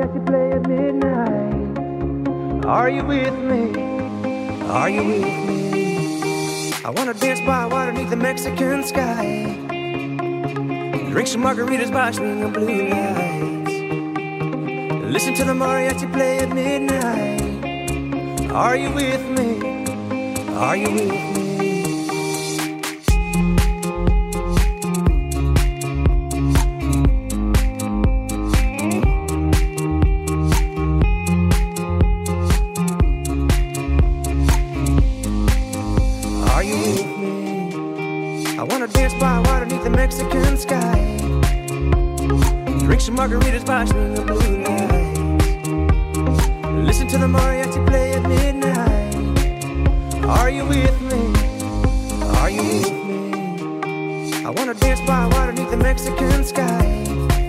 mariachi play at midnight. Are you with me? Are you with me? I wanna dance by water beneath the Mexican sky. Drink some margaritas by swinging blue lights. Listen to the mariachi play at midnight. Are you with me? Are you with me? Mexican sky. Drink some margaritas by swinging blue lights. Listen to the mariachi play at midnight. Are you with me? Are you with me? I wanna dance by water beneath the Mexican sky.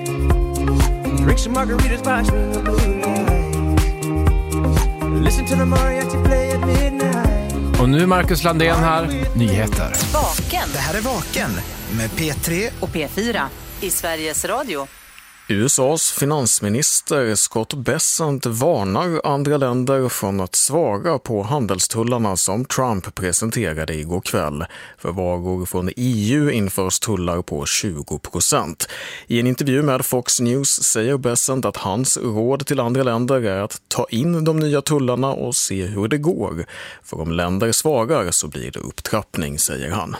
Drink some margaritas by swinging blue lights. Listen to the mariachi play at midnight. Och nu Marcus Landén här, nyheter. Vaken. Det här är Vaken med P3 och P4 i Sveriges Radio. USAs finansminister Scott Bessent varnar andra länder från att svara på handelstullarna som Trump presenterade igår kväll. För varor från EU införs tullar på 20%. I en intervju med Fox News säger Bessent att hans råd till andra länder är att ta in de nya tullarna och se hur det går. För om länder svarar så blir det upptrappning, säger han.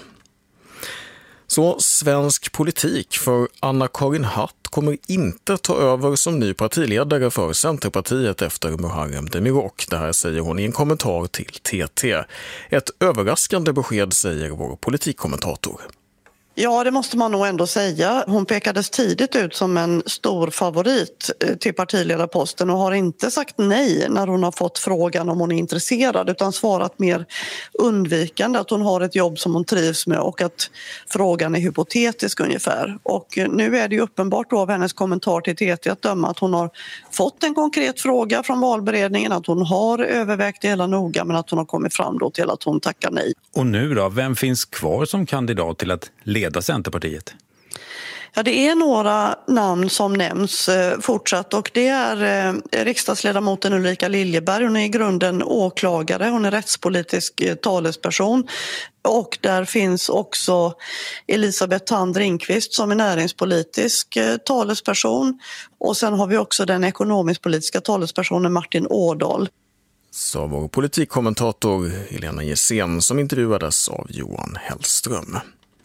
Så svensk politik, för Anna-Karin Hatt kommer inte ta över som ny partiledare för Centerpartiet efter Muharrem Demirok. Det här säger hon i en kommentar till TT. Ett överraskande besked, säger vår politikkommentator. Ja, det måste man nog ändå säga. Hon pekades tidigt ut som en stor favorit till partiledarposten och har inte sagt nej när hon har fått frågan om hon är intresserad, utan svarat mer undvikande att hon har ett jobb som hon trivs med och att frågan är hypotetisk ungefär. Och nu är det ju uppenbart då av hennes kommentar till TT att döma att hon har fått en konkret fråga från valberedningen, att hon har övervägt det hela noga men att hon har kommit fram då till att hon tackar nej. Och nu då, vem finns kvar som kandidat till att leda Centerpartiet? Ja, det är några namn som nämns fortsatt och det är riksdagsledamoten Ulrika Liljeberg. Hon är i grunden åklagare, hon är rättspolitisk talesperson. Och där finns också Elisabeth Thand Ringqvist som är näringspolitisk talesperson. Och sen har vi också den ekonomisk-politiska talespersonen Martin Ådahl. Så vår politikkommentator Helena Gessén som intervjuades av Johan Hellström.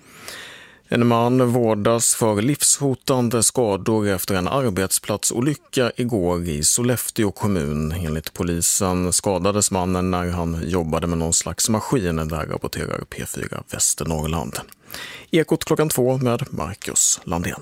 En man vårdas för livshotande skador efter en arbetsplatsolycka igår i Sollefteå kommun. Enligt polisen skadades mannen när han jobbade med någon slags maskin, där rapporterar P4 Västernorrland. Ekot 2 med Marcus Landén.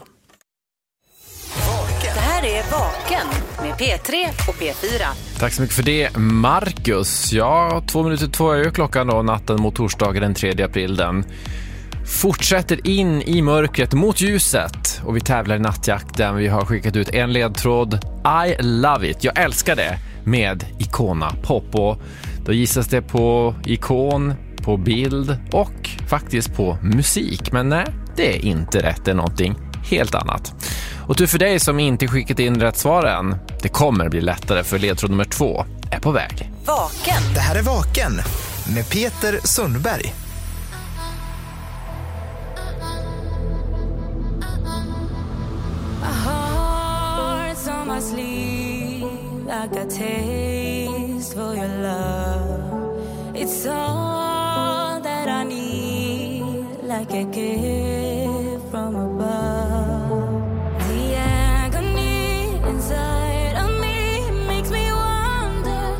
Det här är Vaken med P3 och P4. Tack så mycket för det, Marcus. Ja, 2:02 är ju klockan då, natten mot torsdagen den 3 april. Den fortsätter in i mörkret mot ljuset och vi tävlar i nattjakten. Vi har skickat ut en ledtråd, I love it, jag älskar det, med Icona Pop. Och då gissas det på ikon, på bild och faktiskt på musik. Men nej, det är inte rätt, det är någonting helt annat. Och tur för dig som inte skickat in rätt svaren, det kommer bli lättare för ledtråd nummer 2 är på väg. Vaken. Det här är Vaken med Peter Sundberg. My sleeve, I got taste for your love. It's all that I need, like a gift from above. The agony inside of me makes me wonder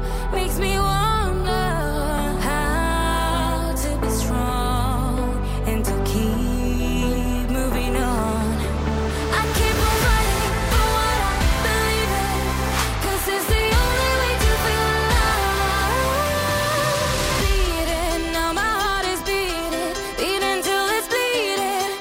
how to be strong and to keep moving on. I keep on running for what I believe in, 'cause it's the only way to feel alive. Beating, now my heart is beating till it's bleeding.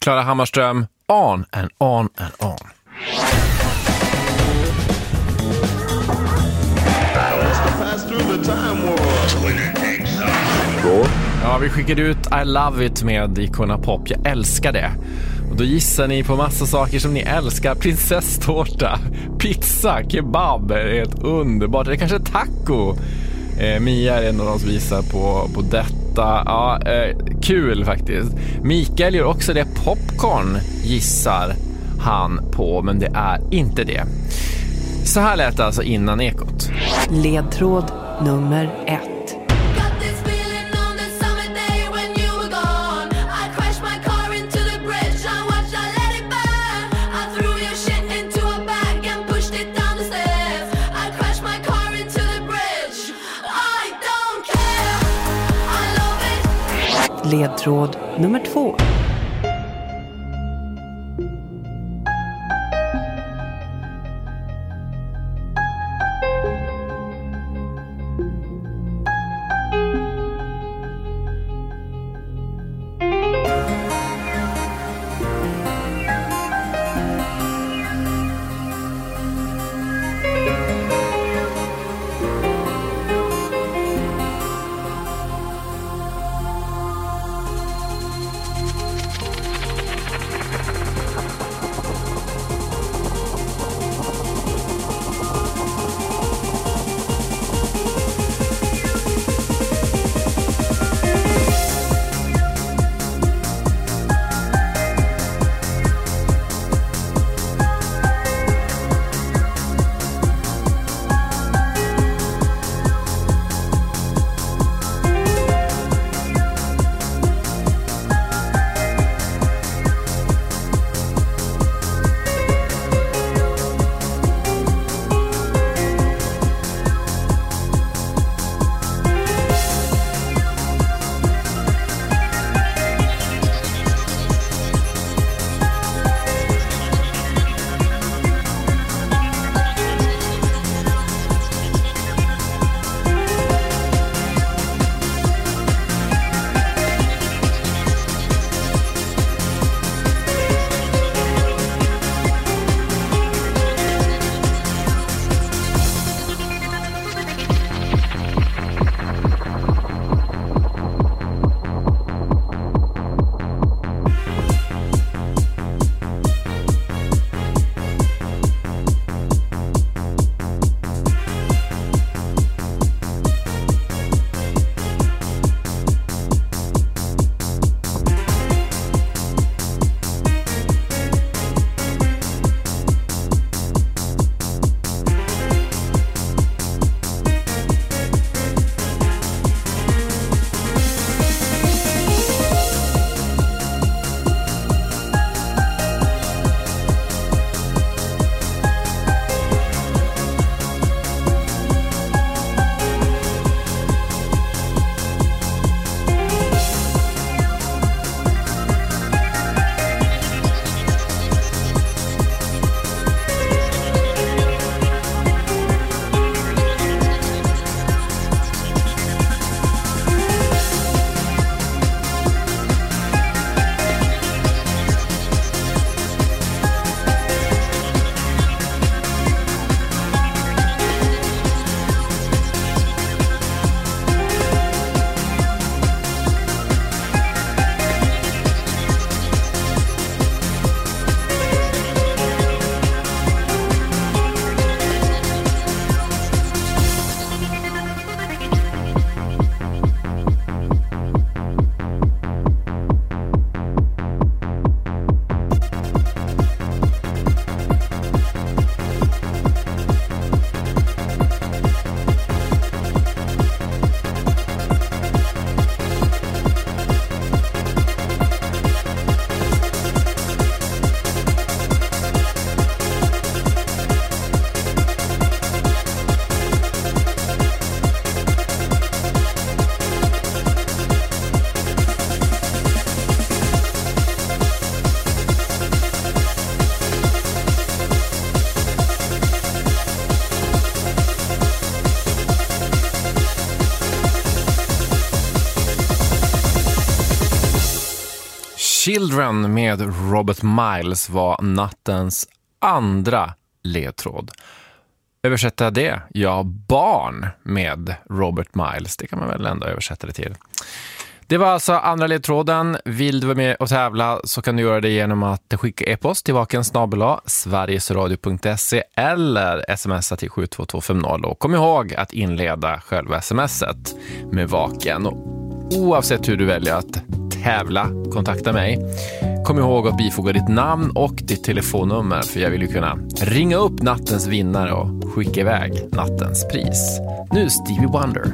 Klara Hammarström, On and On and On. Ja, vi skickade ut I Love It med Icona Pop. Jag älskar det. Och då gissar ni på massa saker som ni älskar. Prinsesstårta, pizza, kebab. Det är helt underbart. Det är kanske taco. Mia är en av de som visar på detta. Ja, kul faktiskt. Mikael gör också det. Popcorn gissar han på, men det är inte det. Så här lät det alltså innan Ekot. Ledtråd nummer 1. Ledtråd nummer 2. Children med Robert Miles var nattens andra ledtråd. Översätta det? Ja, barn med Robert Miles. Det kan man väl ändå översätta det till. Det var alltså andra ledtråden. Vill du vara med och tävla så kan du göra det genom att skicka e-post till vaken@sverigesradio.se eller smsa till 72250. Och kom ihåg att inleda själva smset med Vaken. Och oavsett hur du väljer att tävla, kontakta mig. Kom ihåg att bifoga ditt namn och ditt telefonnummer, för jag vill ju kunna ringa upp nattens vinnare och skicka iväg nattens pris. Nu Stevie Wonder.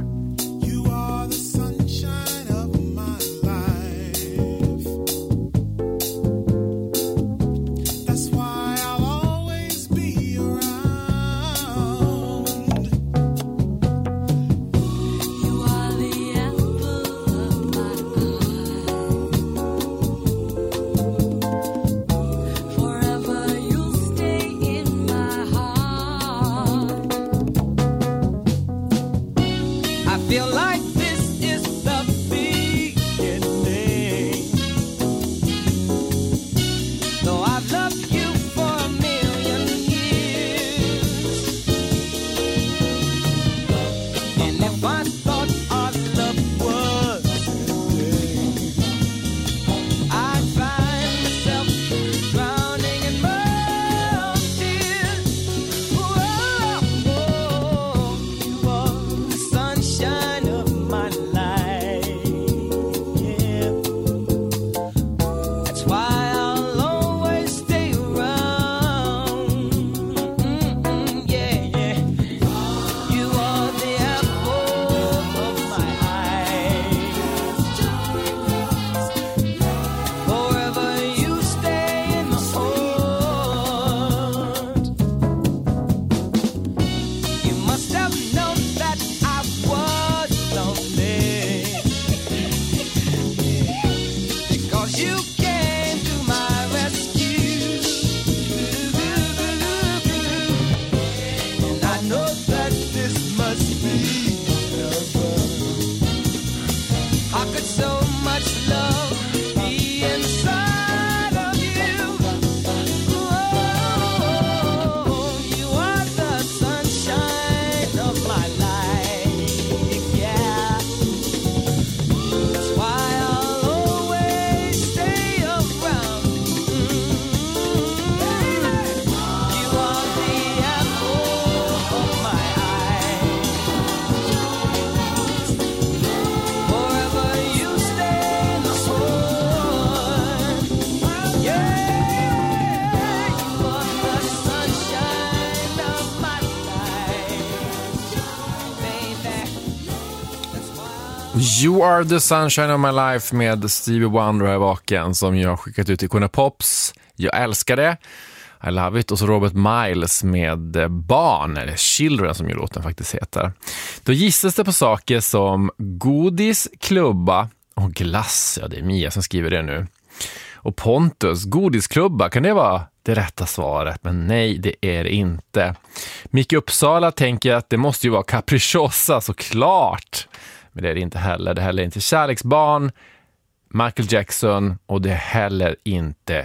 You are the sunshine of my life med Stevie Wonder här Vaken, som jag har skickat ut till Kuna Pops. Jag älskar det. I love it. Och så Robert Miles med Barn, eller Children som ju låten faktiskt heter. Då gissas det på saker som godis, klubba och glass. Ja, det är Mia som skriver det nu. Och Pontus, godisklubba, kan det vara det rätta svaret? Men nej, det är det inte. Micke Uppsala tänker att det måste ju vara capricciosa, såklart. Men det är det inte heller. Det heller inte kärleksbarn, Michael Jackson, och det är heller inte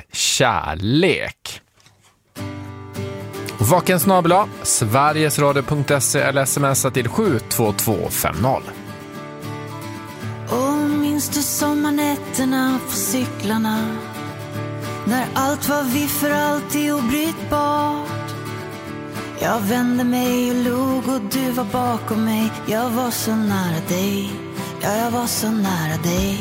kärlek. Vakensnabel-a, sverigesradio.se eller smsa till 72250. Och minns du sommarnätterna på cyklarna, när allt var vi för alltid obrytbart? Jag vände mig och log och du var bakom mig. Jag var så nära dig, ja, jag var så nära dig.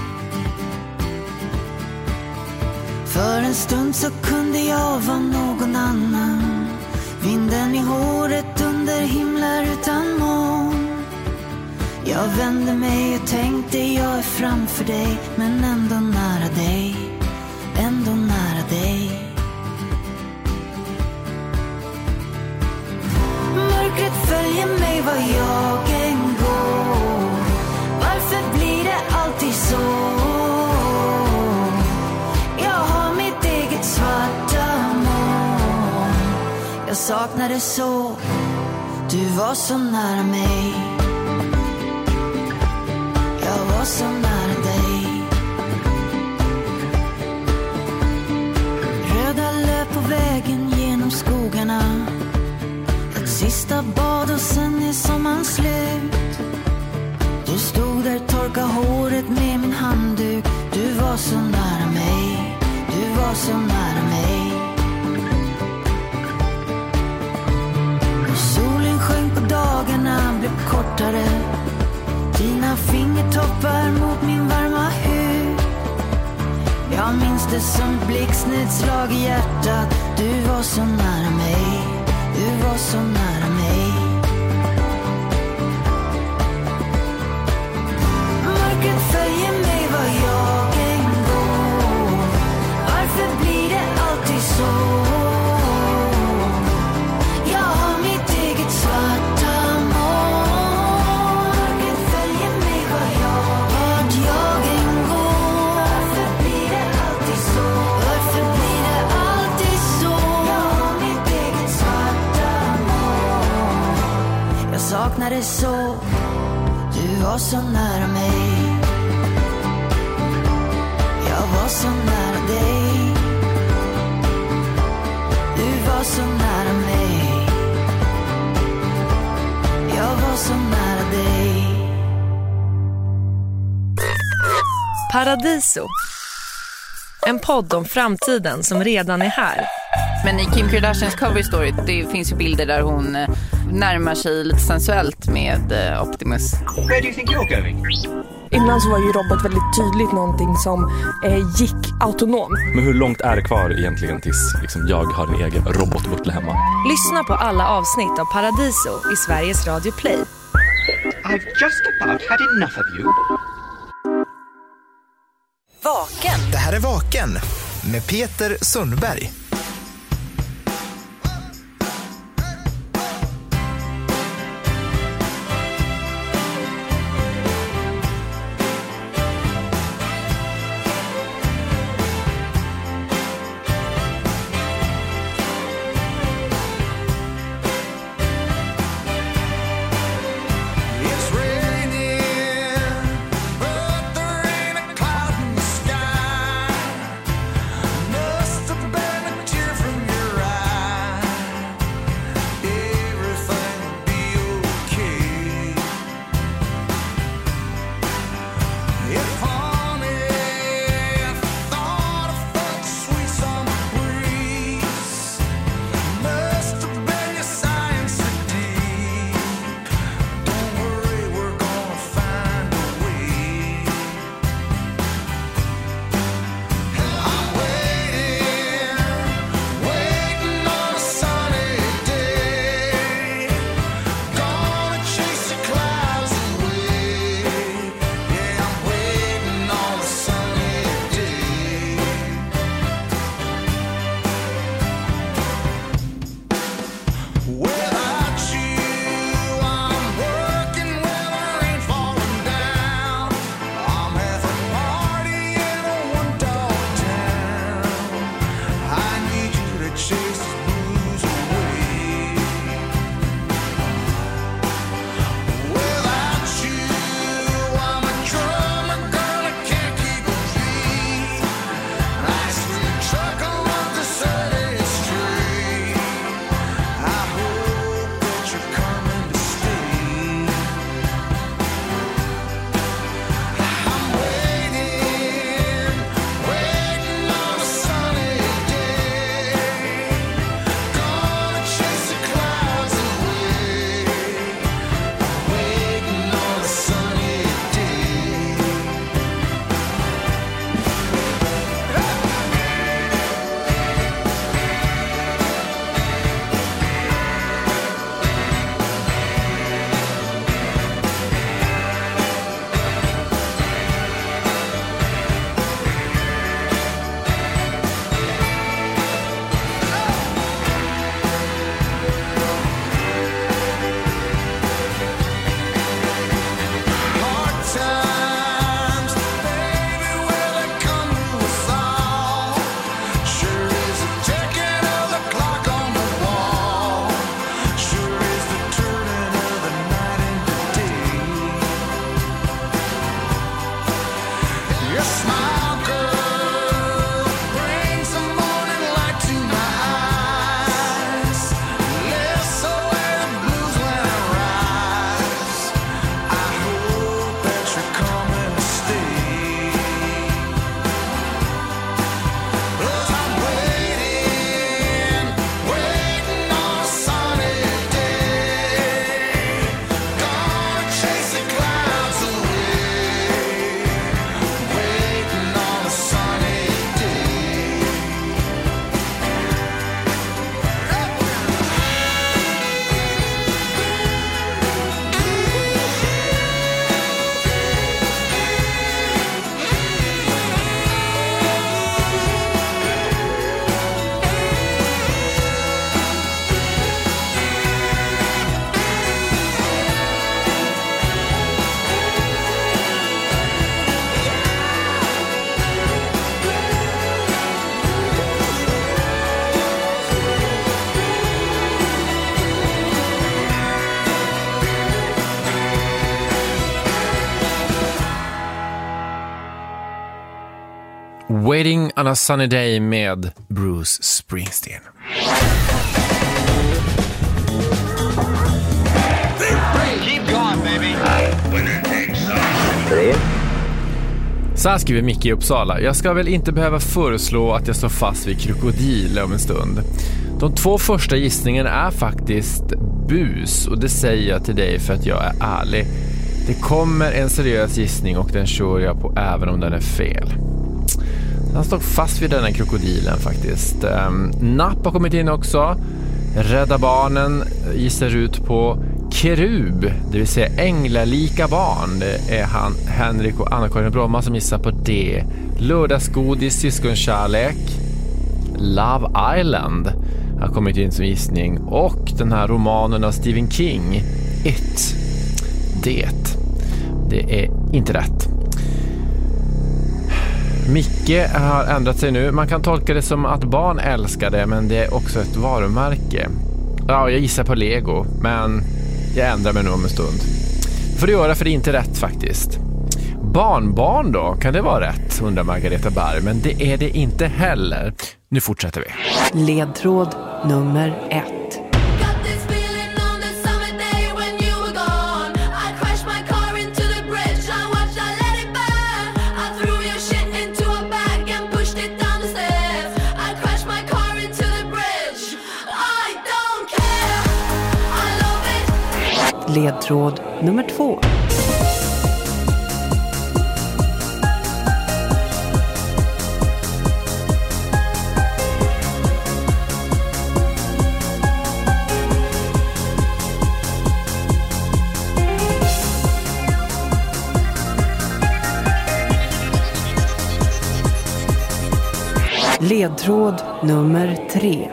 För en stund så kunde jag vara någon annan. Vinden i håret under himlar utan moln. Jag vände mig och tänkte jag är framför dig, men ändå nära dig, ändå nära dig. Mörkret följer mig var jag än går. Varför blir det alltid så? Jag har mitt eget svarta moln. Jag saknar det så. Du var så nära mig. Jag var så nära dig. vägen genom skogarna. Ett sista bad och sen är sommaren slut. Du stod där, torka håret med min handduk. Du var så nära mig, du var så nära mig. Och solen sjönk på dagarna, blev kortare. Dina fingertoppar mot min varma hud. Jag minns det som blixtnedslag i hjärtat. Du var så nära mig, du var så nära mig. Mörkret följer mig var jag än går. Varför blir det alltid så? Jag har mitt eget svarta moln. Mörkret följer mig var jag än går. Varför blir det alltid så? Varför blir det alltid så? Jag har mitt eget svarta moln. Jag saknar det så. Du var så nära mig. Jag var så nära dig. Du var så nära mig. Jag var så nära dig. Paradiso. En podd om framtiden som redan är här. Men i Kim Kardashians cover story, det finns ju bilder där hon närmar sig lite sensuellt med Optimus. Where do you think you're going? Innan så var ju robot väldigt tydligt någonting som gick autonom. Men hur långt är det kvar egentligen tills liksom, jag har en egen robotbutler hemma? Lyssna på alla avsnitt av Paradiso i Sveriges Radio Play. I've just about had enough of you. Vaken. Det här är Vaken med Peter Sundberg. It's raining, but there ain't a cloud in the sky. Must have been a Waiting on a Sunny Day med Bruce Springsteen. Keep going, baby. Så här skriver Micke i Uppsala. Jag ska väl inte behöva föreslå att jag står fast vid krokodil om en stund. De 2 första gissningarna är faktiskt bus, och det säger jag till dig för att jag är ärlig. Det kommer en seriös gissning och den kör jag på även om den är fel. Han står fast vid den här krokodilen faktiskt. Napp har kommit in också. Rädda Barnen gissar ut på kerub, det vill säga änglalika barn. Det är han, Henrik och Anna-Karin Bromma som gissar på det. Lördagsgodis, syskonkärlek. Love Island har kommit in som gissning. Och den här romanen av Stephen King, It. Det är inte rätt. Micke har ändrat sig nu. Man kan tolka det som att barn älskar det, men det är också ett varumärke. Ja, jag gissar på Lego, men jag ändrar mig nu om en stund. Får det göra, för det är inte rätt faktiskt. Barnbarn då, kan det vara rätt? Undrar Margareta Berg, men det är det inte heller. Nu fortsätter vi. Ledtråd nummer 1. Ledtråd nummer 2. Ledtråd nummer 3.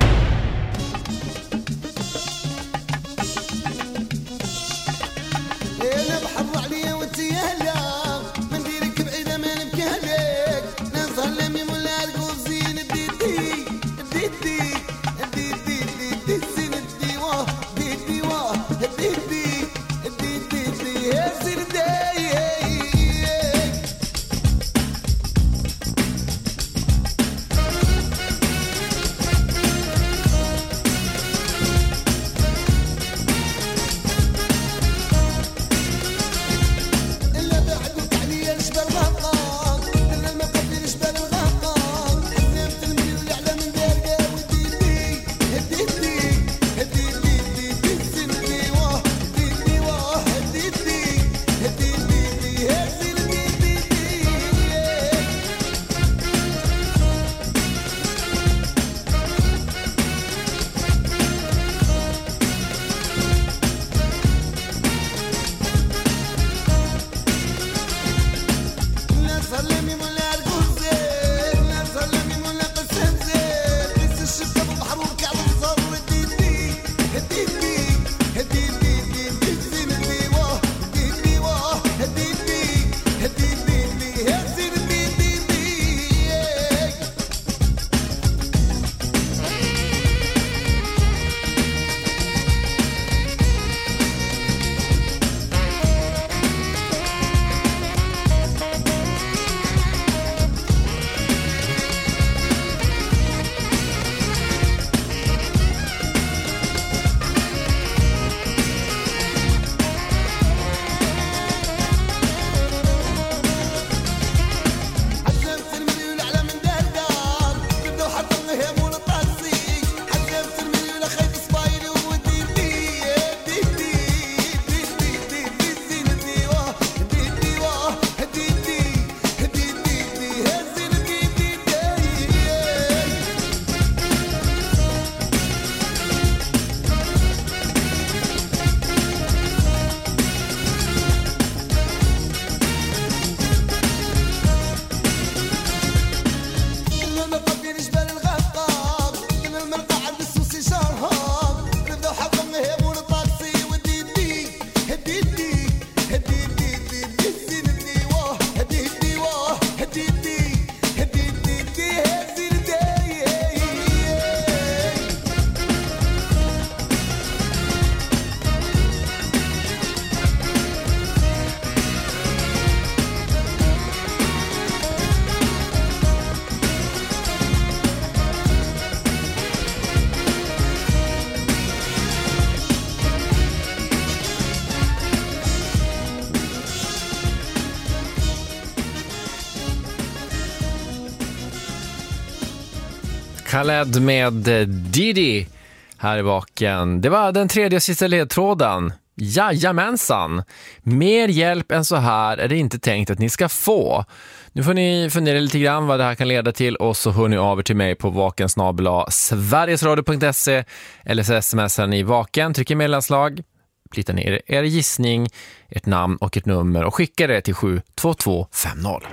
Khaled med Didi här i Vaken. Det var den tredje och sista ledtråden. Jajamensan. Mer hjälp än så här är det inte tänkt att ni ska få. Nu får ni fundera lite grann vad det här kan leda till och så hör ni av er till mig på vakensnabel@sverigesradio.se eller så smsar ni Vaken, trycker medlemslag, plitar ner er gissning, ert namn och ett nummer och skickar det till 72250.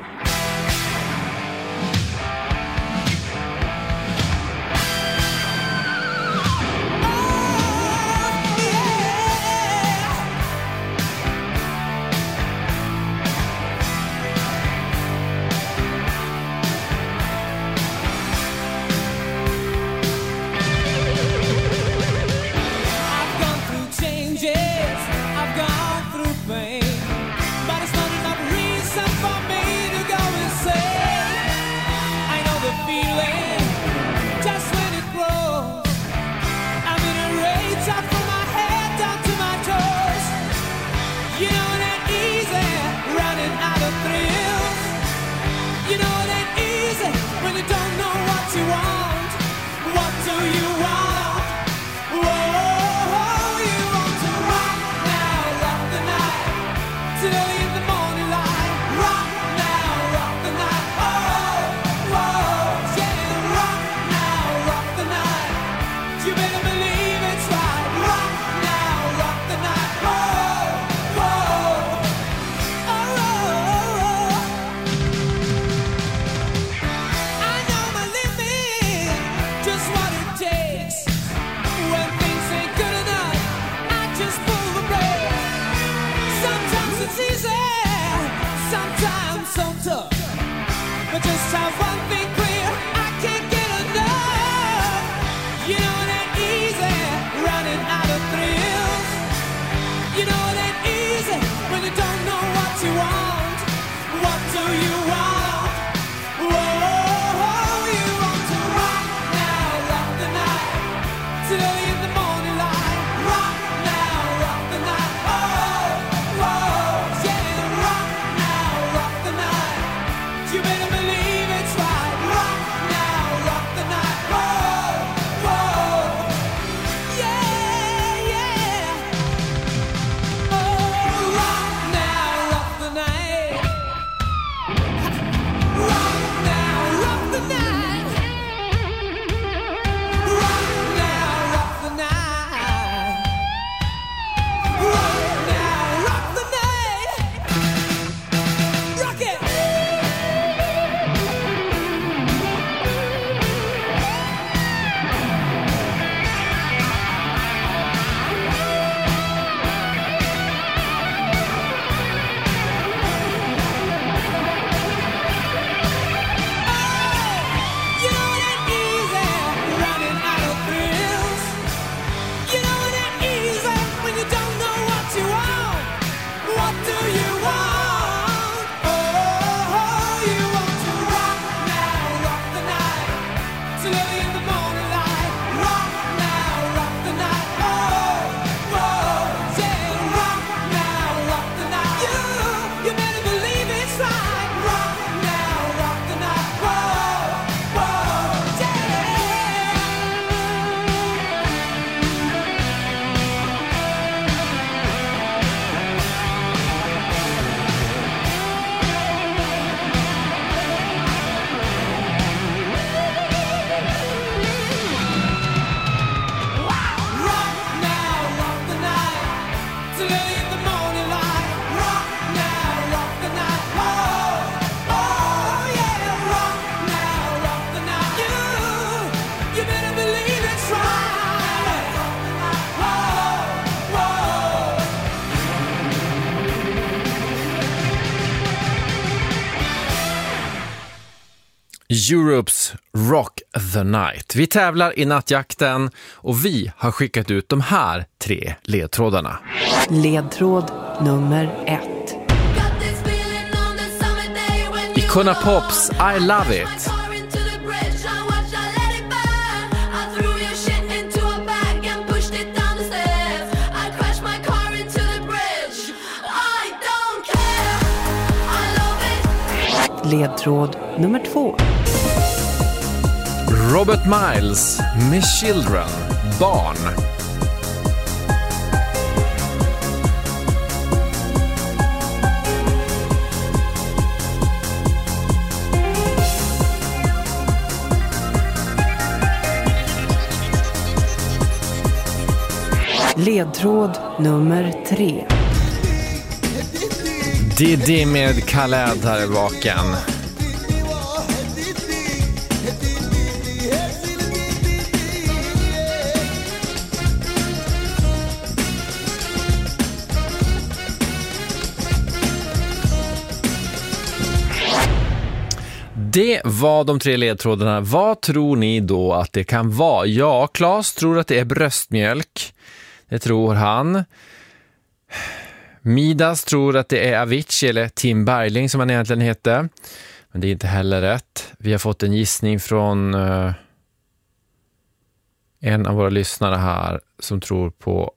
Europes Rock the Night. Vi tävlar i nattjakten och vi har skickat ut de här 3 ledtrådarna. Ledtråd nummer 1. Icona Pops I Love It. Ledtråd nummer 2. Robert Miles med Children, barn. Ledtråd nummer 3. Diddy med Khaled här i baken. Det var de 3 ledtrådarna. Vad tror ni då att det kan vara? Ja, Claes tror att det är bröstmjölk. Det tror han. Midas tror att det är Avicii eller Tim Bergling som han egentligen heter. Men det är inte heller rätt. Vi har fått en gissning från en av våra lyssnare här som tror på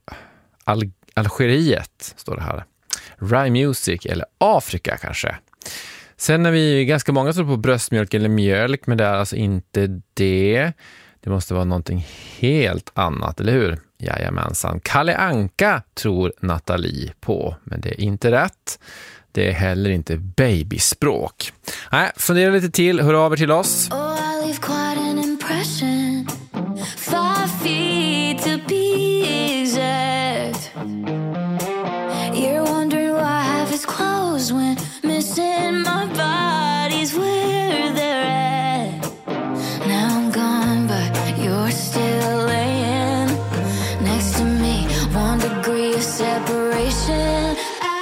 Algeriet, står det här. Rye Music eller Afrika kanske. Sen är vi ganska många tror på bröstmjölk eller mjölk, men det är alltså inte det. Det måste vara någonting helt annat, eller hur? Jajamensan. Kalle Anka tror Nathalie på, men det är inte rätt. Det är heller inte babyspråk. Nej, fundera lite till. Hör av er till oss. Oh, I leave quite an impression. 5 feet to be exact. You're wondering why I have his clothes when missing my body's where they're at. Now I'm gone, but you're still laying next to me. 1 degree of separation.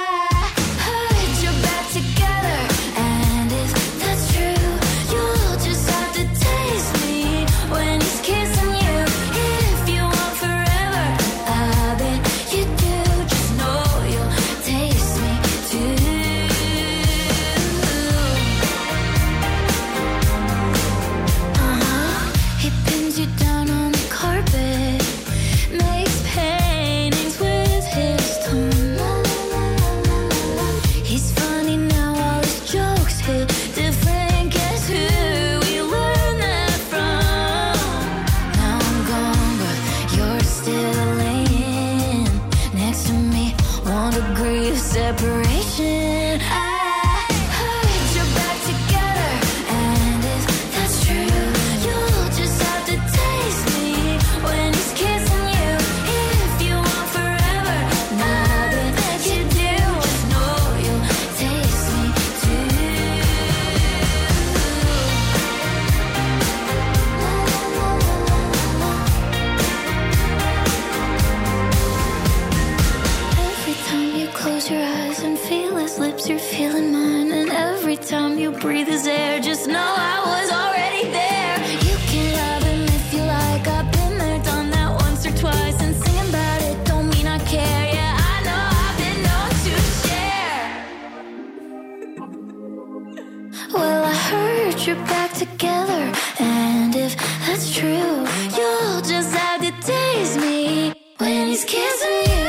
Breathe his air, just know I was already there. You can love him if you like. I've been there, done that once or twice. And singing about it don't mean I care. Yeah, I know I've been known to share. Well, I heard you're back together, and if that's true, you'll just have to taste me when he's kissing you.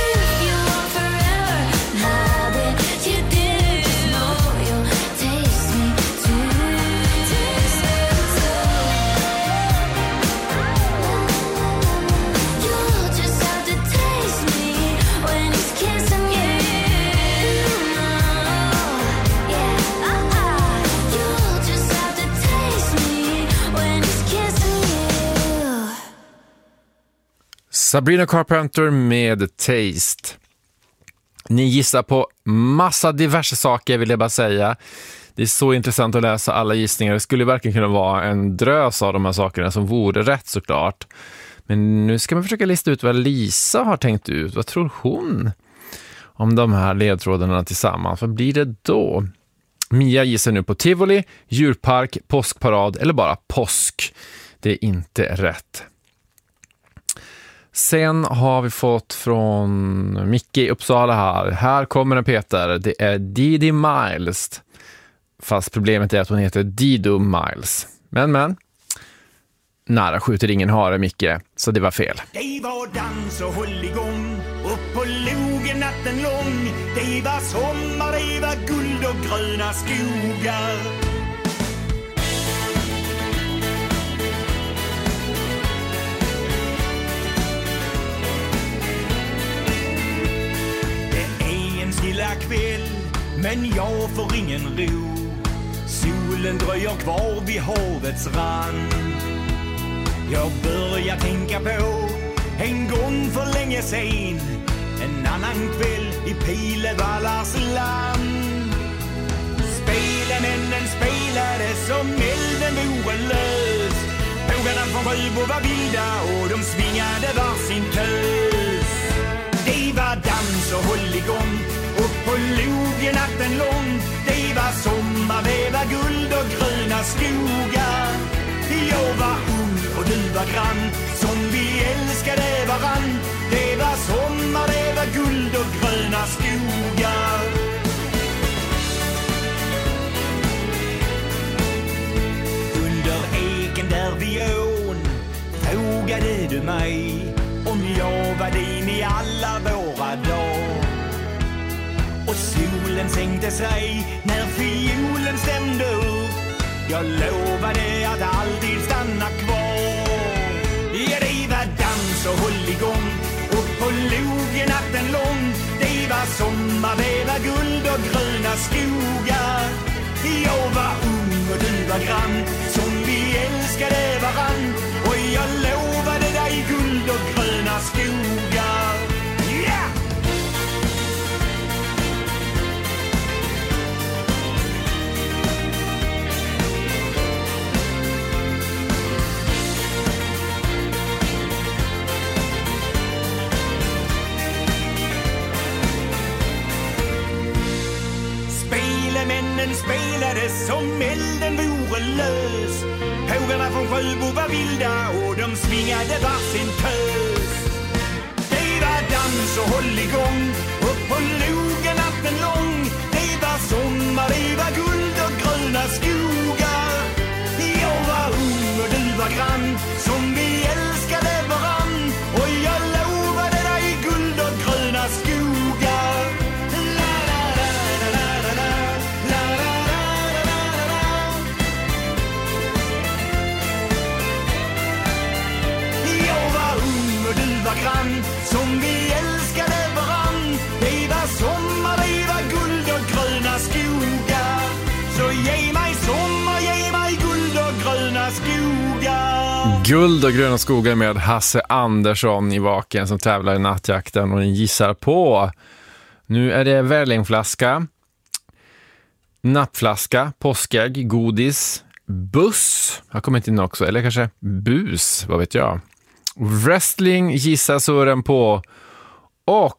Sabrina Carpenter med Taste. Ni gissar på massa diverse saker, vill jag bara säga. Det är så intressant att läsa alla gissningar. Det skulle verkligen kunna vara en drös av de här sakerna som vore rätt, såklart. Men nu ska man försöka lista ut vad Lisa har tänkt ut. Vad tror hon om de här ledtrådarna tillsammans? Vad blir det då? Mia gissar nu på Tivoli, djurpark, påskparad eller bara påsk. Det är inte rätt. Sen har vi fått från Micke i Uppsala här. Här kommer en Peter. Det är Didi Miles. Fast problemet är att hon heter Dido Miles. Men. Nära skjuter ingen hare, Micke. Så det var fel. Det var dans och håll igång. Upp på logen natten lång. Det var sommar, det var guld och gröna skogar. kväll, men jag får ingen ro. Solen dröjer kvar vid havets rand. Jag börjar tänka på en gång för länge sen, en annan kväll i Pilevallars land. Spelemännen spelade som elden vore lös. Pågarna från Sjöbo var vilda och de svingade varsin tös. Det var dans och hålligång upp på logen natten lång. Det var sommar, det var guld och gröna skogar. Jag var ung och du var grann, som vi älskade varann. Det var sommar, det var guld och gröna skogar. Under eken där vid ån frågade du mig om jag var din i alla våra dagar. Och solen sänkte sig när fiolen stämde upp. Jag lovade att alltid stanna kvar. Ja, det var dans och hålligång upp på logen natten lång. Det var sommar, det var guld och gröna skogar. Jag var ung och du var grann, som vi älskade varann. Och jag lovade dig guld och gröna skogar. Yeah! Männen spelade som elden vore lös. Pågarna från Sjöbo var vilda och de svingade varsin tös. Det var dans och hålligång upp på logen natten lång. Det var sommar, det var guld och gröna skogar. Jag var ung och du var grann, som vi älskade varann. Och jag lovade dig guld och gröna skogar. Grann, som vi älskade varann. Det var sommar, det var guld och gröna skogar. Så ge mig sommar, ge mig guld och gröna skogar. Guld och gröna skogar med Hasse Andersson i Vaken som tävlar i nattjakten, och ni gissar på. Nu är det Välingflaska, nappflaska, påskägg, godis, buss. Jag kommer inte in också, eller kanske bus, vad vet jag. Wrestling gissar Sören på. Och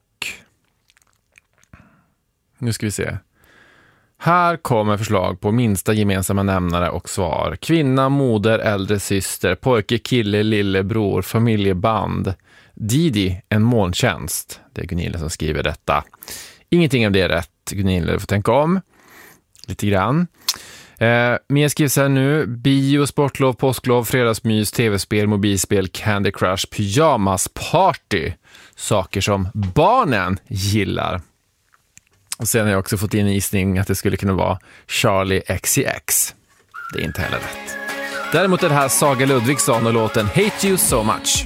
nu ska vi se. Här kommer förslag på minsta gemensamma nämnare och svar. Kvinna, moder, äldre syster, pojke, kille, lillebror, familjeband. Didi, en molntjänst. Det är Gunilla som skriver detta. Ingenting av det är rätt. Gunilla får tänka om lite grann. Mia skriver så här nu: bio, sportlov, påsklov, fredagsmys, tv-spel, mobilspel, Candy Crush, pyjamasparty. Saker som barnen gillar. Och sen har jag också fått in en gissning att det skulle kunna vara Charlie XCX. Det är inte heller rätt. Däremot är det här Saga Ludvigsson och låten Hate You So Much.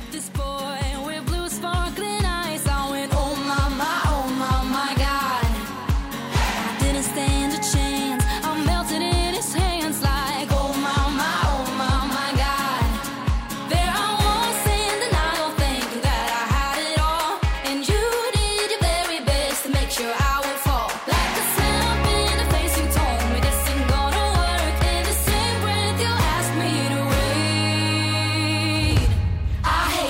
I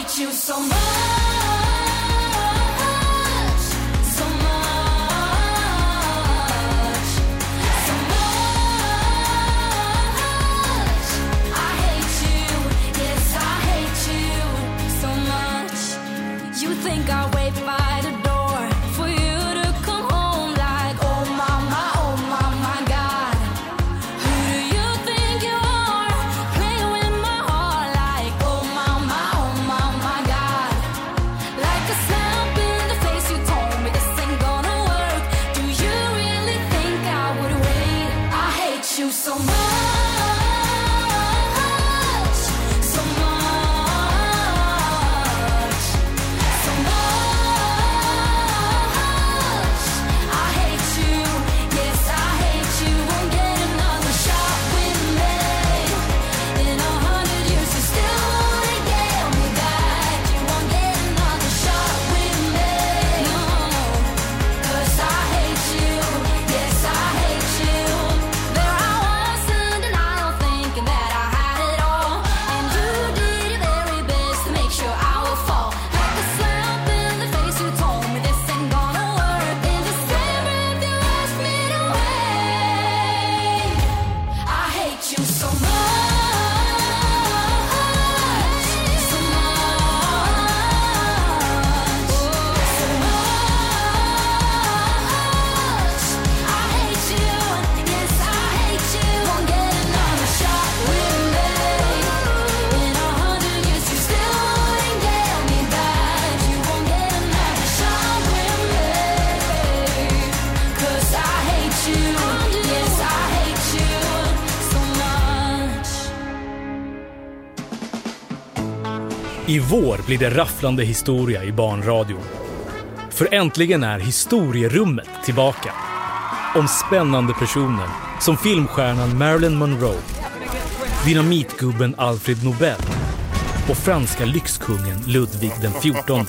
I vår blir det rafflande historia i barnradion. För äntligen är historierummet tillbaka. Om spännande personer som filmstjärnan Marilyn Monroe, dynamitgubben Alfred Nobel och franska lyxkungen Ludvig den 14.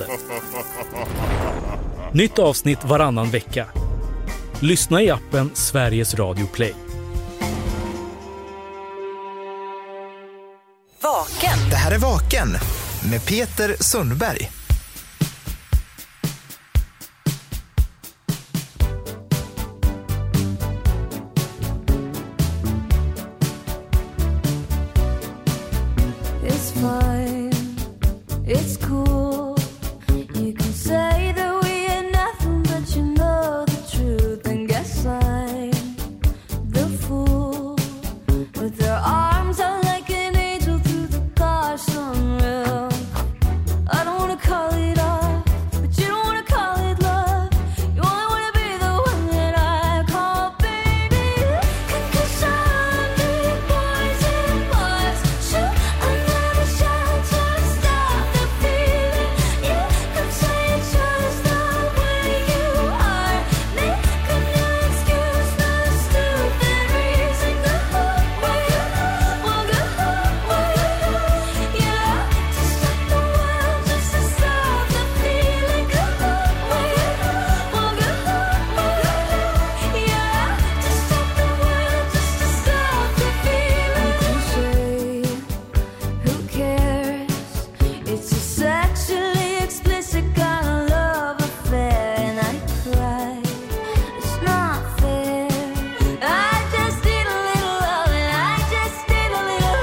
Nytt avsnitt varannan vecka. Lyssna i appen Sveriges Radio Play. Vaken. Det här är Vaken med Peter Sundberg. It's fine, it's cool. You can say that we are nothing, but you know the truth. And guess I'm the fool with their arms out like an angel through the car sunroof. I don't wanna call it off, but you don't wanna call it love. You only wanna be the one that I call baby. 'Cause I'm the poison Mars. Shoot another shot to stop the feeling. You could say it's just the way you are. Make a new excuse for a stupid reason. Go home where you well, go home where you yeah. To stop the world, just to stop the feeling. Go home where you well, go home where you yeah. To stop the world, just to stop the feeling. Cliche, who cares? It's a sexually explicit kind of love affair, and I cry. It's not fair. I just need a little love, and I just need a little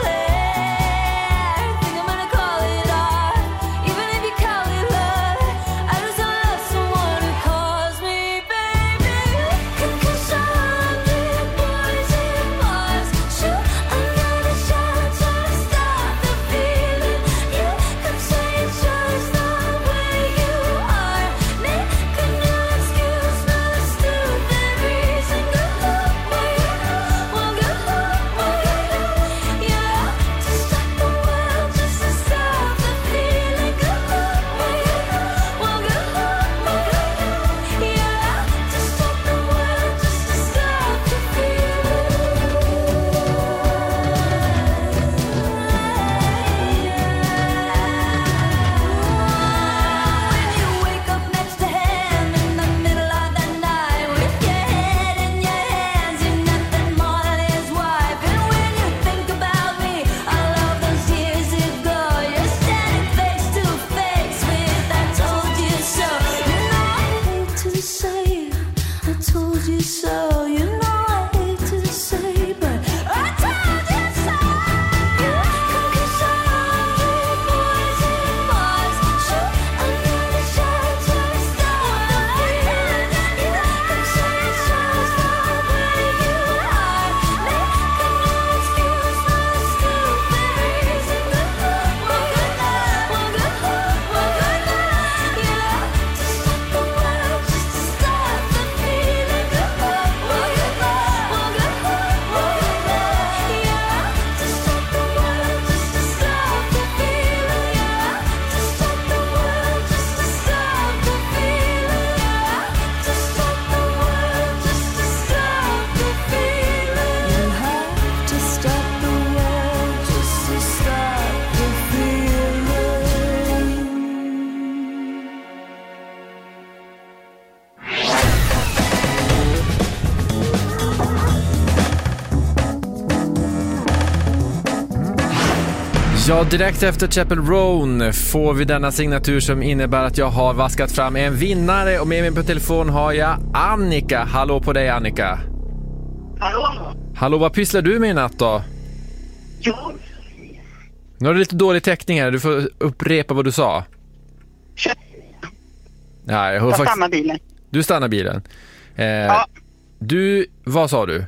hair. Think I'm gonna call it art, even if you call it love. I just don't love someone who calls me baby. 'Cause I'm the poison Mars. Shoot another shot to stop the feeling. You could say it's just the way you are. Make a new excuse for a stupid reason. Go home where you well, go home where you yeah. To stop the world, just to stop the feeling. Go home where you well, go home where you yeah. To stop the world, just to stop the When you wake up next to him in the middle of the night with your head in your hands, you're nothing more than his wife. And when you think about me, all of those years ago, you're standing face to face with I told you so. You know I hate to say I told you so. You know I hate to say, but I told you so. 'Cause I'm the poison Mars. Shoot another shot to stop the feeling. You could say it's just the way you are. Make a new excuse for a stupid reason. Go home where you well, go home where you yeah. To stop the world, just to stop the feeling. Go home where you well, go home where you yeah. To stop the world, just to stop the feeling. Yeah. To stop the world, just to stop the feeling. Yeah. To stop the world, just to stop the feeling. You have to stop the world, just to stop the feeling. Ja, direkt efter Chapel Roan får vi denna signatur som innebär att jag har vaskat fram en vinnare, och med mig på telefon har jag Annika. Hallå på dig, Annika. Hallå. Hallå, vad pysslar du med i natt då? Jo. Nu har du lite dålig täckning här, du får upprepa vad du sa. Ja, jag stannar bilen. Du stannar bilen. Ja. Du, vad sa du?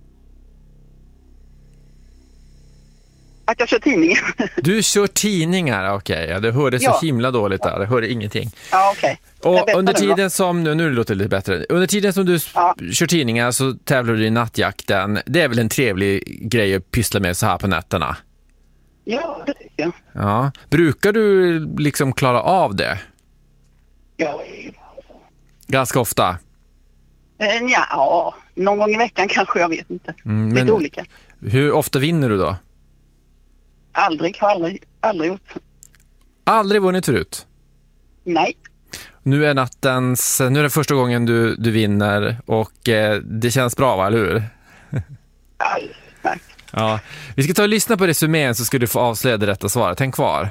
Att jag kör tidningar. Du kör tidningar, okej. Ja, det hörde så himla dåligt där. Det hörde ingenting. Ja, okej. Och under tiden som, nu låter det lite bättre. Under tiden som du kör tidningar så tävlar du i nattjakten. Det är väl en trevlig grej att pyssla med så här på nätterna? Ja, det tycker jag. Ja. Brukar du liksom klara av det? Ja. Ganska ofta? Ja, någon gång i veckan kanske, jag vet inte. Lite olika. Hur ofta vinner du då? Aldrig gjort. Aldrig vunnit förut? Nej. Nu är det första gången du vinner och det känns bra, va, eller hur? Nej. Ja. Vi ska ta och lyssna på resumén så ska du få avslöja det rätta svaret. Tänk kvar.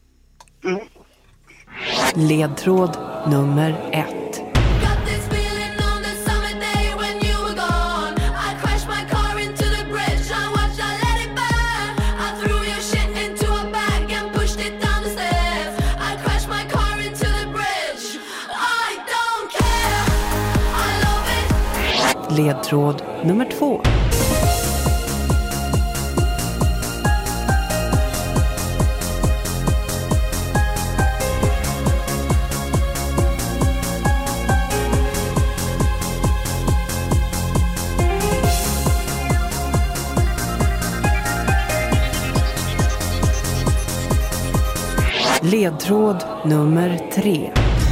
Ledtråd nummer 1. Ledtråd nummer 2. Ledtråd nummer 3.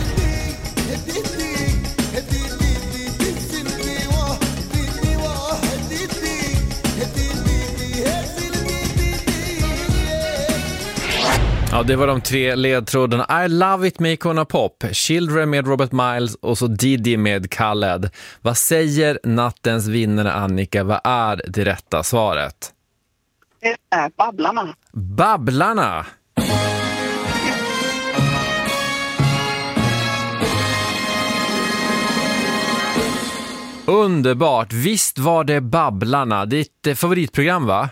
Ja, det var de 3 ledtrådarna. I Love It med Icona Pop, Children med Robert Miles och så Diddy med Khaled. Vad säger nattens vinnare, Annika? Vad är det rätta svaret? Det är Babblarna. Babblarna! Underbart. Visst var det Babblarna. Ditt favoritprogram, va?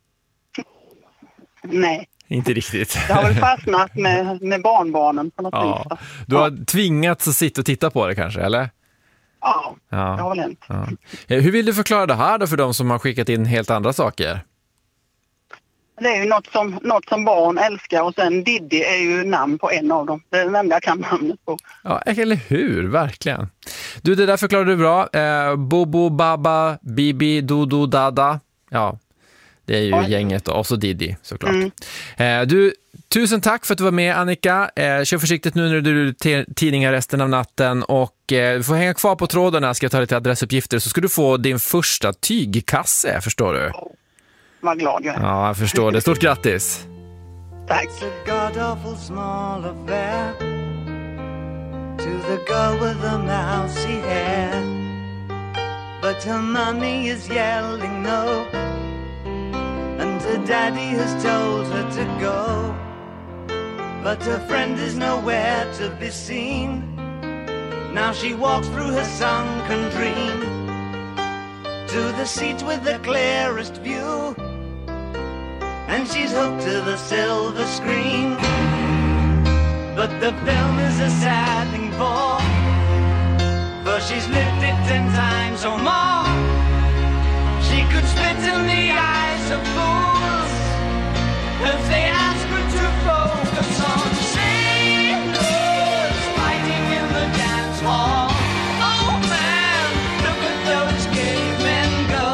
Nej. Inte riktigt. Jag har väl fastnat med barnbarnen på något vis. Du har tvingats att sitta och titta på det kanske, eller? Ja, det har väl hänt. Ja. Hur vill du förklara det här då för de som har skickat in helt andra saker? Det är ju något som barn älskar, och sen Diddy är ju namn på en av dem. Det är den enda jag kan namnet på. Ja, eller hur? Verkligen. Du, det där förklarar du bra. Bobo, Baba, Bibi, Dodo, Dada. Ja, det är ju gänget och så Diddy såklart. Du, tusen tack för att du var med, Annika. Kör försiktigt nu när du tidningar resten av natten, och du får hänga kvar på trådarna. Ska jag ta lite adressuppgifter så ska du få din första tygkasse, förstår du? Vad glad jag är. Ja, jag förstår det. Stort grattis. Tack. It's a god-awful small affair to the girl with the mousy hair, but her mommy is yelling no, and her daddy has told her to go, but her friend is nowhere to be seen. Now she walks through her sunken dream to the seat with the clearest view, and she's hooked to the silver screen. But the film is a sad thing for she's lived it 10 times or more. She could spit in the eyes of fools if they ask her to focus on sailors fighting in the dance hall. Oh man, look at those cavemen go.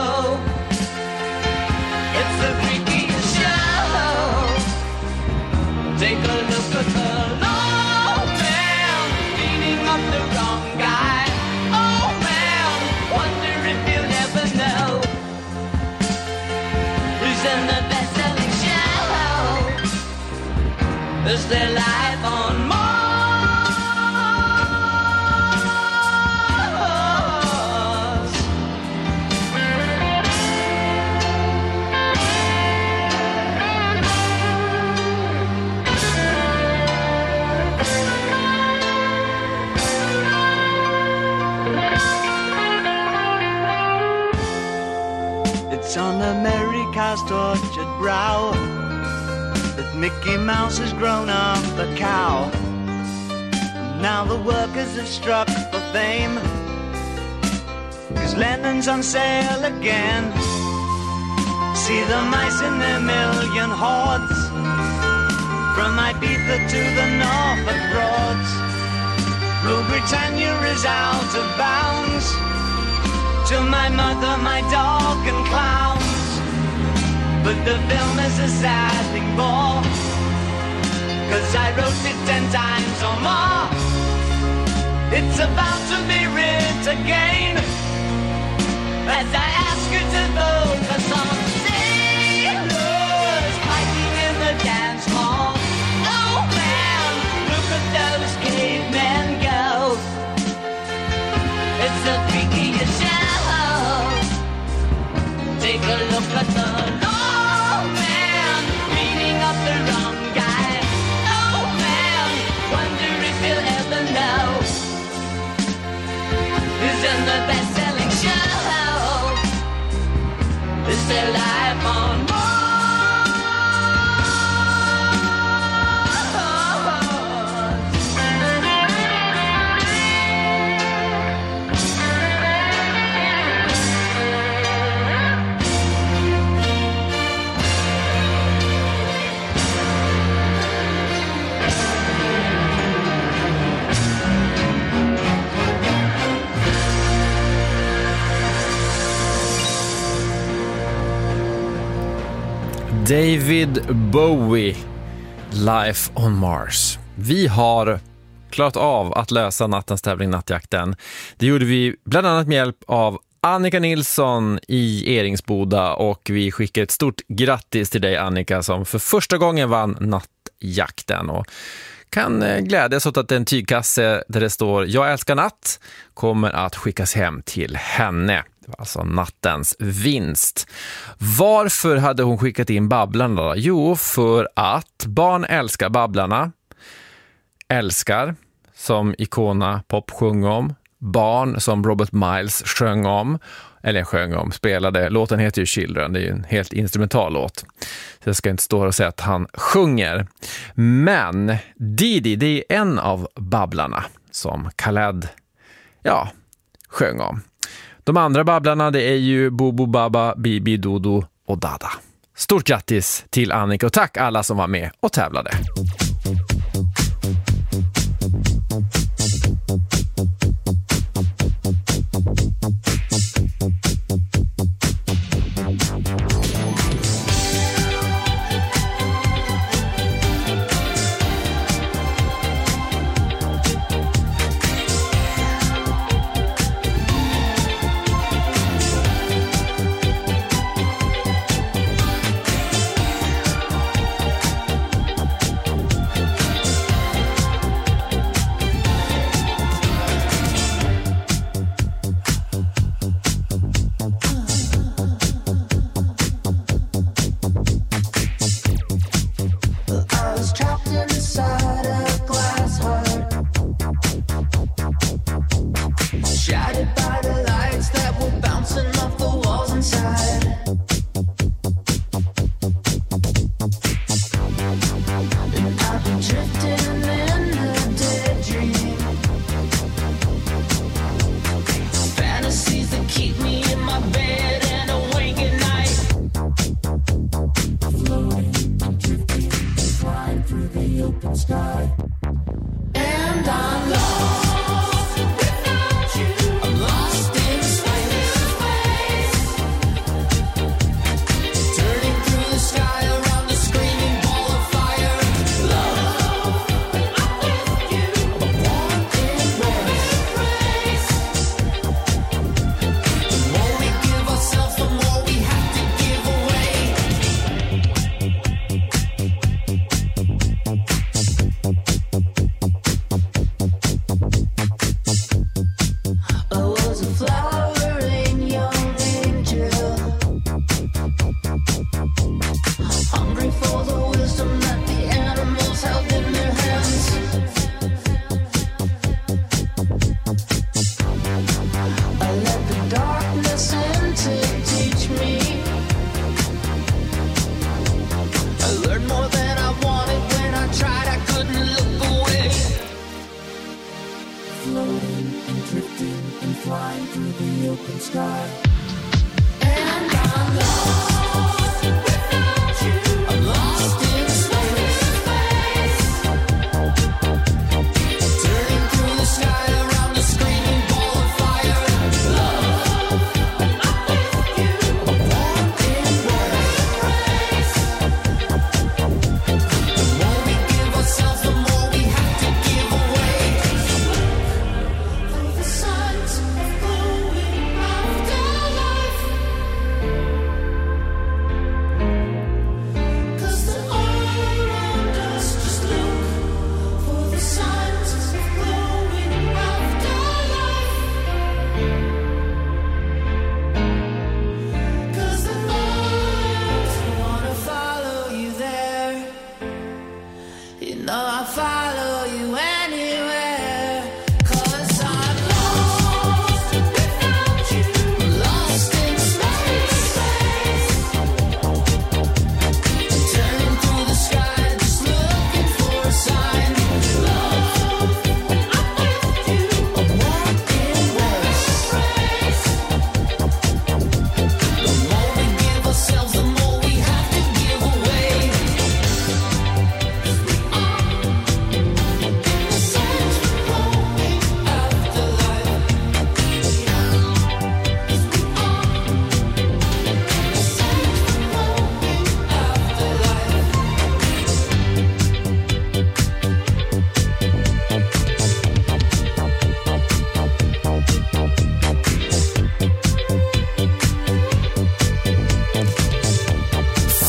It's the freakiest show. Take a look at the low man beating up the wrong guy. Oh man, wonder if you'll ever know who's in the best-selling show. Is their life on Mars? It's on America's tortured brow that Mickey Mouse has grown up a cow. And now the workers have struck for fame, 'cause Lennon's on sale again. See the mice in their million hordes, from Ibiza to the Norfolk Broads. Rule Britannia is out of bounds, to my mother, my dog and clowns. but the film is a sad thing more, 'cause I wrote it 10 times or more. It's about to be writ again, as I ask you to vote for some sailors fighting in the dance hall. Oh man, look at those cavemen go. It's the freakiest show. Take a look at the old man beating up the wrong guy. Oh man, wonder if you'll ever know who's in the best-selling show. Is their life on Mars? David Bowie, Life on Mars. Vi har klarat av att lösa nattens tävling Nattjakten. Det gjorde vi bland annat med hjälp av Annika Nilsson i Eringsboda, och vi skickar ett stort grattis till dig, Annika, som för första gången vann Nattjakten, och kan glädjas åt att en tygkasse där det står "Jag älskar natt" kommer att skickas hem till henne. Det var alltså nattens vinst. Varför hade hon skickat in Babblarna då? Jo, för att barn älskar Babblarna. Älskar, som Icona Pop sjöng om. Barn, som Robert Miles spelade. Låten heter ju Children, det är ju en helt instrumental låt. Så jag ska inte stå och säga att han sjunger. Men Didi, det är en av Babblarna som Khaled sjöng om. De andra Babblarna, det är ju Bobo, Baba, Bibi, Dodo och Dada. Stort grattis till Annika, och tack alla som var med och tävlade.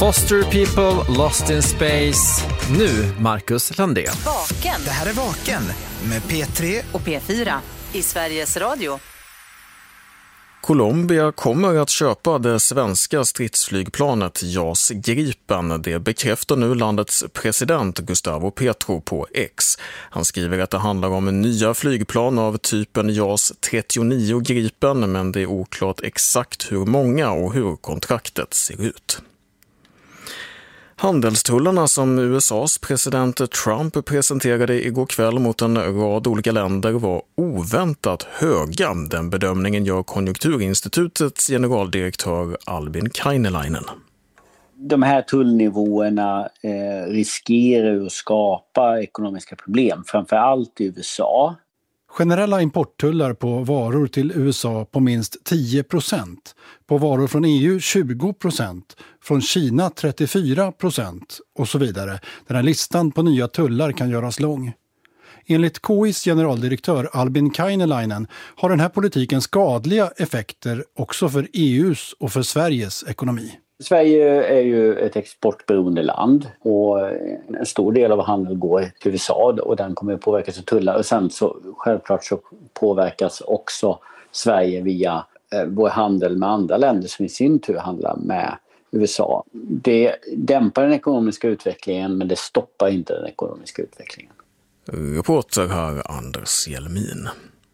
Foster People, Lost in Space. Nu Marcus Landén. Vaken. Det här är Vaken med P3 och P4 i Sveriges Radio. Colombia kommer att köpa det svenska stridsflygplanet JAS Gripen. Det bekräftar nu landets president Gustavo Petro på X. Han skriver att det handlar om nya flygplan av typen JAS 39 Gripen, men det är oklart exakt hur många och hur kontraktet ser ut. Handelstullarna som USAs president Trump presenterade igår kväll mot en rad olika länder var oväntat höga. Den bedömningen gör Konjunkturinstitutets generaldirektör Albin Kainelainen. De här tullnivåerna riskerar att skapa ekonomiska problem, framförallt i USA. Generella importtullar på varor till USA på minst 10%, på varor från EU 20%, från Kina 34% och så vidare. Den här listan på nya tullar kan göras lång. Enligt KI:s generaldirektör Albin Kainelainen har den här politiken skadliga effekter också för EUs och för Sveriges ekonomi. Sverige är ju ett exportberoende land och en stor del av handeln går till USA och den kommer att påverkas av tullar. Och sen så självklart så påverkas också Sverige via vår handel med andra länder som i sin tur handlar med USA. Det dämpar den ekonomiska utvecklingen, men det stoppar inte den ekonomiska utvecklingen. Reporter här Anders Hjelmin.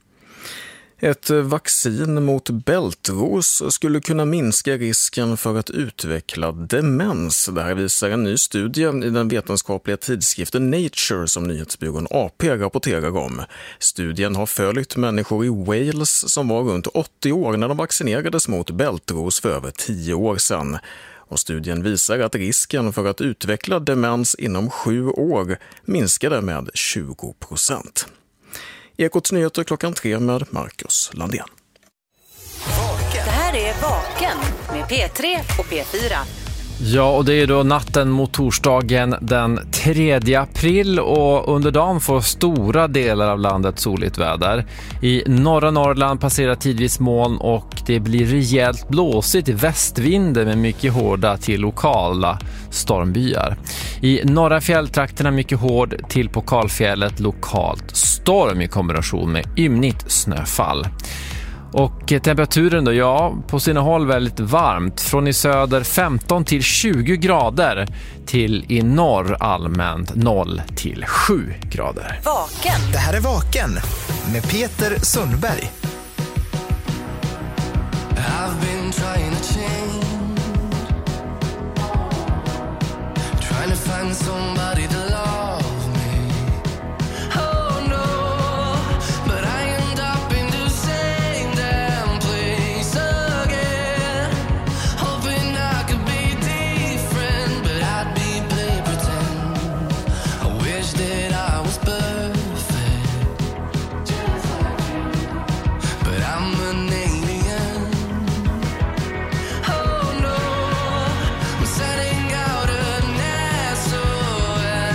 Ett vaccin mot bältros skulle kunna minska risken för att utveckla demens. Det här visar en ny studie i den vetenskapliga tidskriften Nature som nyhetsbyrån AP rapporterar om. Studien har följt människor i Wales som var runt 80 år när de vaccinerades mot bältros för över 10 år sedan. Och studien visar att risken för att utveckla demens inom 7 år minskade med 20%. Ekots nyheter 3:00 med Marcus Landén. Det här är Vaken med P3 och P4. Ja, och det är då natten mot torsdagen den 3 april och under dagen får stora delar av landet soligt väder. I norra Norrland passerar tidvis moln och det blir rejält blåsigt i västvinden med mycket hårda till lokala stormbyar. I norra fjälltrakterna mycket hård till på kalfjället lokalt storm i kombination med ymnigt snöfall. Och temperaturen då, ja, på sina håll väldigt varmt. Från i söder 15 till 20 grader till i norr allmänt 0 till 7 grader. Vaken. Det här är Vaken med Peter Sundberg. I've been trying to change, trying to find somebody to love me. Oh no, but I end up in the same damn place again, hoping I could be different, but I'd be play pretend. I wish that I was perfect, but I'm an alien. Oh no, I'm sending out an SOS.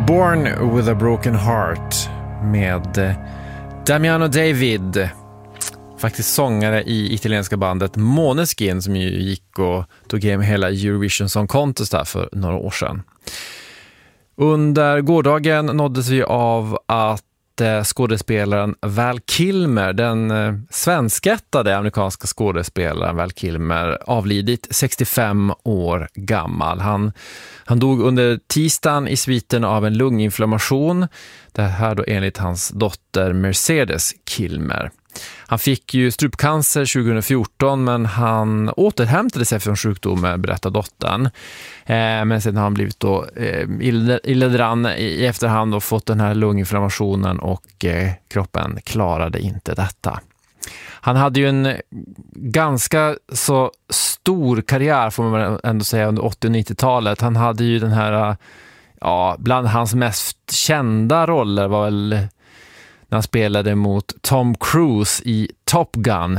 Born with a broken heart med Damiano David, faktiskt sångare i italienska bandet Måneskin, som ju gick och tog hem hela Eurovision Song Contest där för några år sedan. Under gårdagen nåddes vi av att skådespelaren Val Kilmer, den svenskättade amerikanska skådespelaren Val Kilmer, avlidit 65 år gammal. Han dog under tisdagen i sviten av en lunginflammation. Det här då enligt hans dotter Mercedes Kilmer. Han fick ju strupcancer 2014, men han återhämtade sig från sjukdomen, berättar dottern. Men sen har han blivit då illa däran i efterhand och fått den här lunginflammationen, och kroppen klarade inte detta. Han hade ju en ganska så stor karriär, får man ändå säga, under 80- och 90-talet. Han hade ju den här, bland hans mest kända roller var väl när han spelade mot Tom Cruise i Top Gun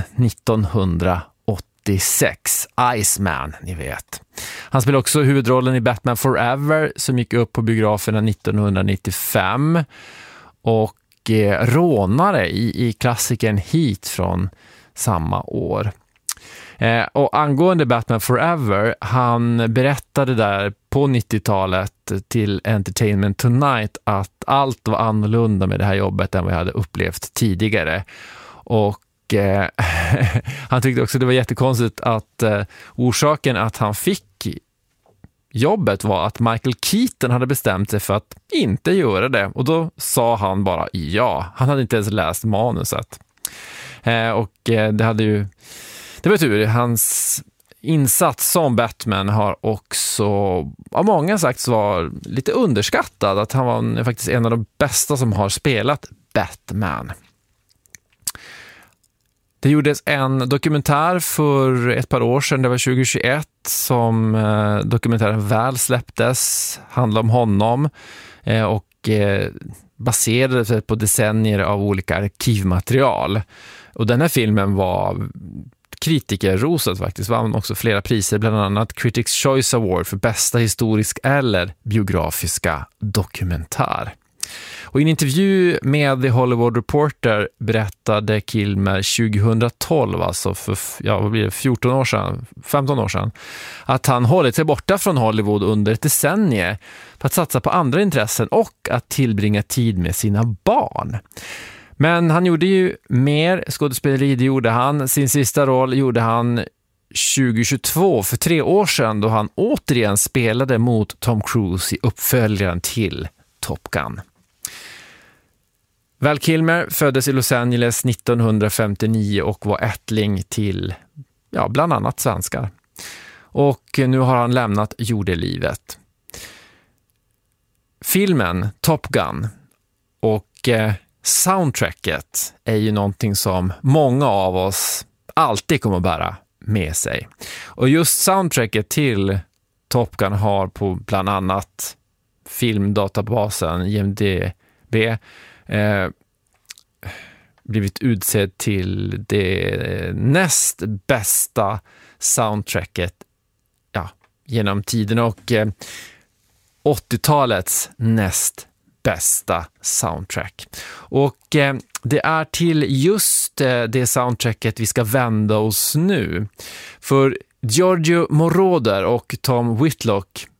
1986. Iceman, ni vet. Han spelade också huvudrollen i Batman Forever, som gick upp på biograferna 1995. Och rånare i klassikern Heat från samma år. Och angående Batman Forever, han berättade där på 90-talet till Entertainment Tonight att allt var annorlunda med det här jobbet än vad jag hade upplevt tidigare. Och han tyckte också det var jättekonstigt att orsaken att han fick jobbet var att Michael Keaton hade bestämt sig för att inte göra det. Och då sa han bara ja. Han hade inte ens läst manuset. Och det var tur. Hans insats som Batman har också av många sagt var lite underskattad. Att han var faktiskt en av de bästa som har spelat Batman. Det gjordes en dokumentär för ett par år sedan, det var 2021, som dokumentären väl släpptes, handlade om honom och baserade sig på decennier av olika arkivmaterial. Och den här filmen var kritikerrosad faktiskt, vann också flera priser, bland annat Critics Choice Award för bästa historisk eller biografiska dokumentär. Och i en intervju med The Hollywood Reporter berättade Kilmer 2012, alltså för 15 år sedan, att han hållit sig borta från Hollywood under ett decennium för att satsa på andra intressen och att tillbringa tid med sina barn. Men han gjorde ju mer skådespeleri, det gjorde han. Sin sista roll gjorde han 2022, för 3 år sedan, då han återigen spelade mot Tom Cruise i uppföljaren till Top Gun. Val Kilmer föddes i Los Angeles 1959 och var ättling till bland annat svenskar. Och nu har han lämnat jordelivet. Filmen Top Gun och soundtracket är ju någonting som många av oss alltid kommer att bära med sig. Och just soundtracket till Top Gun har på bland annat filmdatabasen IMDb blivit utsedd till det näst bästa soundtracket genom tiden, och 80-talets näst bästa soundtrack. Och det är till just det soundtracket vi ska vända oss nu. För Giorgio Moroder och Tom Whitlock